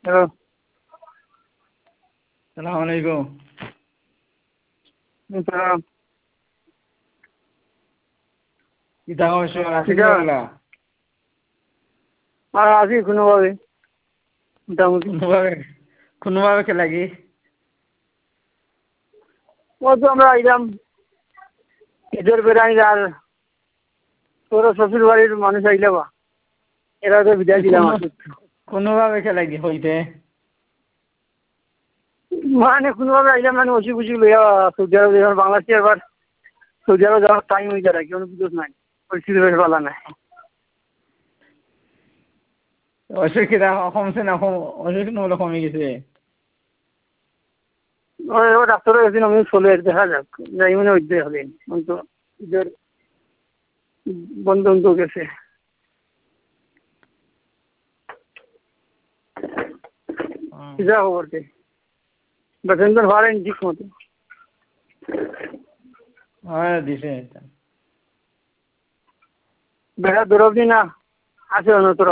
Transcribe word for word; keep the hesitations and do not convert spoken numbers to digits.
Hello, সালাম আলাইকুম। সালাম। কিতা অবশ্য আছি কিটা বলা আর আছি কোনোভাবে মোটামুটি। কোনোভাবে কোনোভাবে কে লাগি ও তো আমরা আইলাম ঈদের বেড়াই আর তোর শ্বশুর বাড়ির মানুষ আইলে বা এরা তো বিদায় দিলাম আর কি। কোনোভাবে কে লাগি হইতে মানে কোনোভাবে আইলাম মানে ওষুধ ফুসি লইয়া সৌদি আরব যখন বাংলাদেশে আবার সৌদি আরব যাওয়ার টাইম হয়ে যায় কোনো বুঝোস নাই পরিস্থিতি বেশ ভালো নাই। অসুখ কিতা কমছে না কম অসুখ নহলে কমে গেছে ওই এবার ডাক্তারও গেছি আমি চলে দেখা যাক যাই মানে ওইটাই হবে তো ঈদের বন্ধ বন্ধ গেছে। যা খবর কে বেতন ভাড়েন ঠিক মতো হ্যাঁ দিছে বেড়া দৌড়বি না আছে অন্য তোর